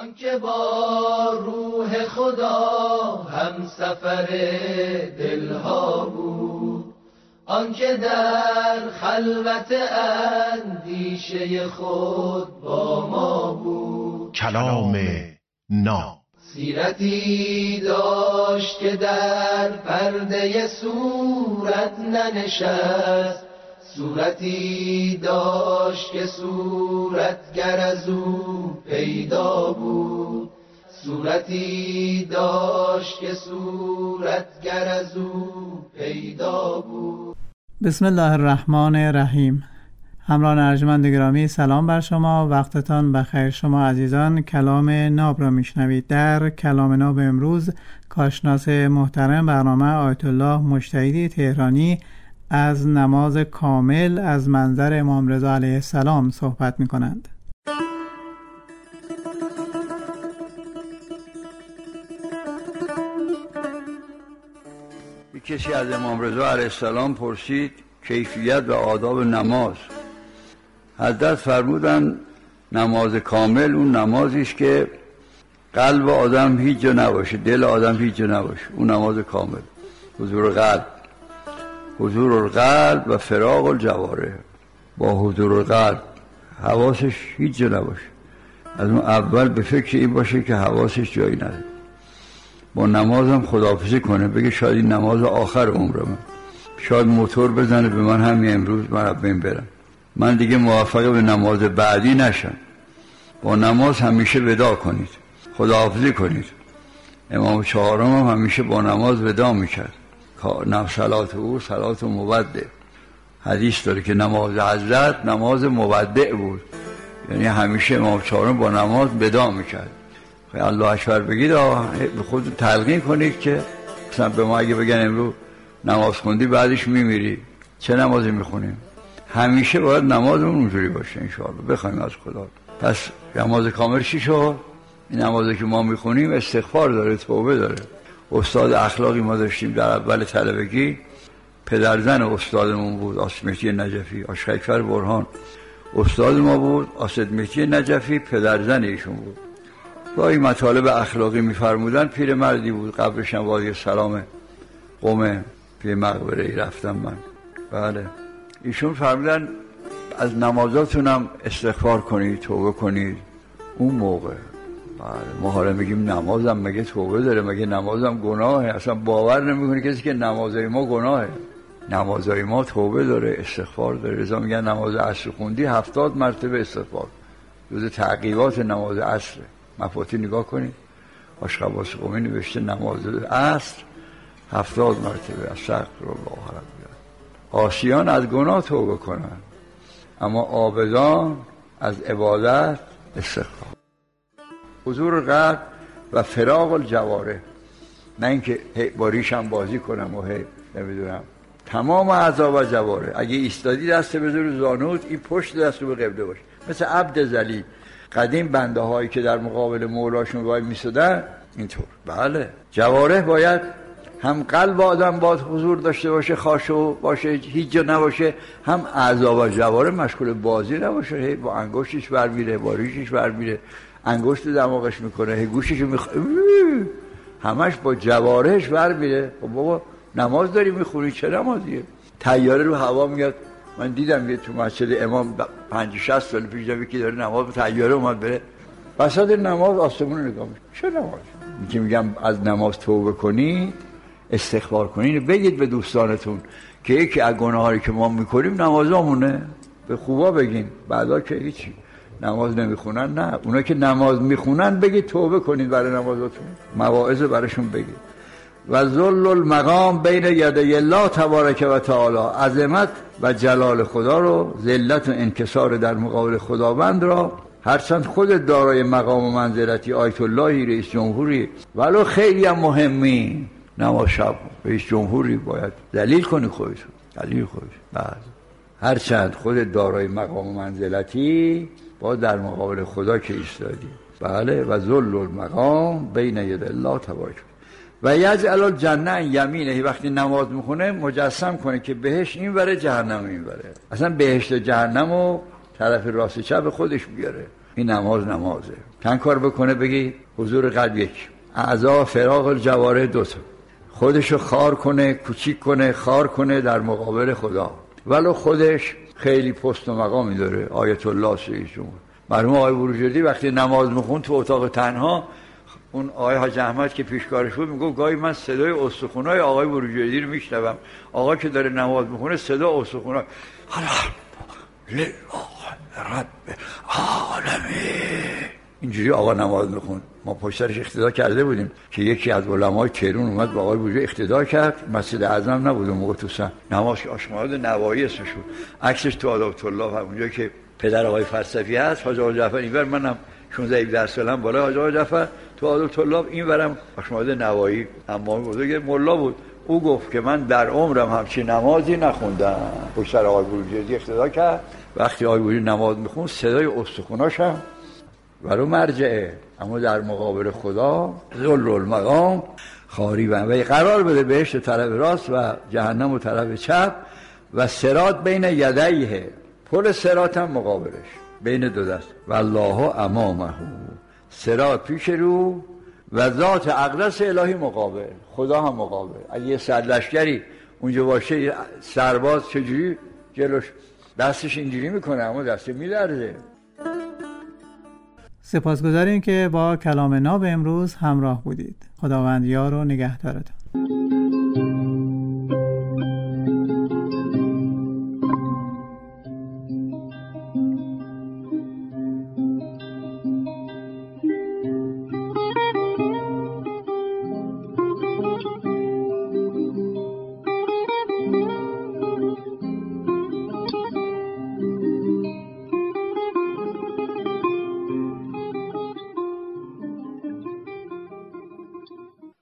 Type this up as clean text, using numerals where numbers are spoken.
آنکه با روح خدا هم سفر دلها بود، آنکه در خلوت اندیشه خود با ما بود. کلام ناب سیرتی داشت که در پرده صورت ننشست، صورتی داشت که صورتگر از او پیدا بود، صورتی داشت که صورتگر از او پیدا بود. بسم الله الرحمن الرحیم. همراهان ارجمند گرامی، سلام بر شما، وقتتان بخیر. شما عزیزان کلام ناب را میشنوید. در کلام ناب امروز کارشناس محترم برنامه آیت الله مجتهدی تهرانی از نماز کامل از منظر امام رضا علیه السلام صحبت می کنند. کسی از امام رضا علیه السلام پرسید کیفیت و آداب نماز. حضرت فرمودن نماز کامل اون نمازی است که قلب آدم هیچ جا نباشه، دل آدم هیچ جا نباشه. اون نماز کامل، حضور القلب و فراغ الجوارح. با حضور القلب حواسش هیچ جا نباشه، از اون اول به فکر این باشه که حواسش جایی نداره. با نمازم خداحافظی کنه، بگه شاید این نماز آخر عمرمه، شاید موتور بزنه به من همین امروز من از بین برم، من دیگه موفق به نماز بعدی نشم. با نماز همیشه وداع کنید، خداحافظی کنید. امام چهارم هم همیشه با نماز وداع میکرد. صلات او صلات مودع. حدیث داره که نماز حضرت نماز مودع بود، یعنی همیشه امام چهارم با نماز وداع میکرد. الله اکبر بگید، به خود تلقین کنید که مثلا به ما اگه بگن امروز نماز خوندی بعدش میمیری، چه نمازی میخونیم؟ همیشه باید نمازمون اونجوری باشه انشاءالله، بخوایم از خدا. پس نماز کامل چی شد؟ این نمازی که ما میخونیم استغفار داره، توبه داره. استاد اخلاقی ما داشتیم در اول طلبگی، پدرزن استادمون بود آصد مهدی نجفی، آشخیکفر برهان استاد ما بود. آصد مهدی نجفی پدرزن ایشون بود. با این مطالب اخلاقی میفرمودن. پیرمردی بود، قبرش هم وادی سلام قم، پی مقبره ای رفتم من. بله، ایشون فرمودن از نمازاتونم استغفار کنید، توبه کنید. اون موقع ما حالا میگیم نمازم مگه توبه داره؟ مگه نمازم گناهه؟ اصلا باور نمیکنه کسی که نمازای ما گناهه. نمازای ما توبه داره، استغفار داره. رضا میگن نماز عصر خوندی 70 مرتبه استغفار. جز تعقیبات نماز عصر. مفاتی نگاه کنید، آشق عباس قمی نوشته نماز عصر 70 مرتبه استغفر الله ربی. عاصیان از گناه توبه کنن، اما عابدان از عبادت استغفار. حضور قلب و فراغ الجوارح، نه اینکه با ریشم بازی کنم و نمیدونم. تمام اعضا و جوارح. اگه ایستادی دست بذاری زانوت، این پشت دست رو به قبله باشه، مثل عبد ذلیل. قدیم بنده هایی که در مقابل مولاشون وای میسودن اینطور. بله، جوارح باید هم قلب آدم باید حضور داشته باشه، خاشع باشه، هیچ جا نباشه، هم اعضا و جوارح مشغول بازی نباشه. با انگشتش برمیره، با ریشش برمیره، انگشت دماغش میکنه، گوشش همش با جوارحش برمیره. خب بابا نماز داری میخونی، چه نمازیه؟ طیاره رو هوا میاد. من دیدم یه تو مسجد امام 50-60 سال پیش یکی داره نماز به طیاره اومد بره وسط نماز آسمون رو نگاه میکنه. چه نمازی؟ که میگم از نماز توبه کنی، استغفار کنی، بگید به دوستانتون که یکی از گناهایی که ما میکنیم نمازامونه. به خوبا بگین، بعدا که هیچی نماز نمیخونن نه، اونا که نماز میخونن بگید توبه کنید برای نمازاتون، مواعظ براشون بگید. و ذل المقام بین یدی الله تبارک و تعالی، عظمت و جلال خدا رو، ذلت و انکسار در مقابل خداوند را، هرچند خود دارای مقام و منزلتی، آیت اللهی، رئیس جمهوری، ولو خیلی هم مهمی، نماز شب رئیس جمهوری باید ذلیل کنی خودتون، ذلیل خودت. بعد هرچند خود دارای مقام و منزلتی، با در مقابل خدا که ایستادی. بله، و ذل المقام بین یدی الله تبارک و یجعل الجنه یمینه. وقتی نماز میخونه مجسم کنه که بهشت این وره، جهنم این وره. اصلا بهشت جهنم و طرف راست چپ خودش بیاره. این نمازه. چند کار بکنه بگی حضور قلب یک، اعضا فراغ الجوارح دوتا، خودشو خار کنه، کوچیک کنه، خار کنه در مقابل خدا، ولو خودش خیلی پست و مقامی داره. آیت الله رئیس جمهور مرحوم آقای بروجردی وقتی نماز میخوند تو اتاق تنها، اون آقای حاج احمد که پیشکارش بود میگه گاهی من صدای استخونای آقای بروجردی رو میشنوم. آقا که داره نماز میخونه صدا استخونای لله رب العالمین اینجوری آقا نماز میخوند. ما پشت سرش اقتدا کرده بودیم که یکی از علمای کرون اومد با آقای بروجردی اقتدا کرد. مسجد اعظم نبود اون موقع تو سن، نماز آشماد نوایی اسمش بود، عکسش تو آداب طلاب اونجا که پدر آقای فلسفی هست حاج آقا جعفر، اینور منم 16 سالم بالا حاج آقا جعفر تو آداب طلاب، اینورم آشماد نوایی امام بزرگ ملا بود. او گفت که من در عمرم همچین نمازی نخوندم. پشت سر آقای بروجردی اقتدا کرد. وقتی آقای بروجردی نماز میخوند صدای استخوناش هم ولو مرجعه، اما در مقابل خدا ذل المقام خاری و قرار بده بهشت طرف راست و جهنم و طرف چپ و صراط بین یدیه، پل صراط هم مقابلش بین دو دست، والله امامه، صراط پیش رو و ذات اقدس الهی مقابل، خدا هم مقابل. اگه یه سرلشکری اونجا باشه سرباز چجوری جلوش دستش اینجوری میکنه اما دست میلرزه. سپاسگزاریم که با کلام ناب امروز همراه بودید. خداوند یار و نگهدارتون.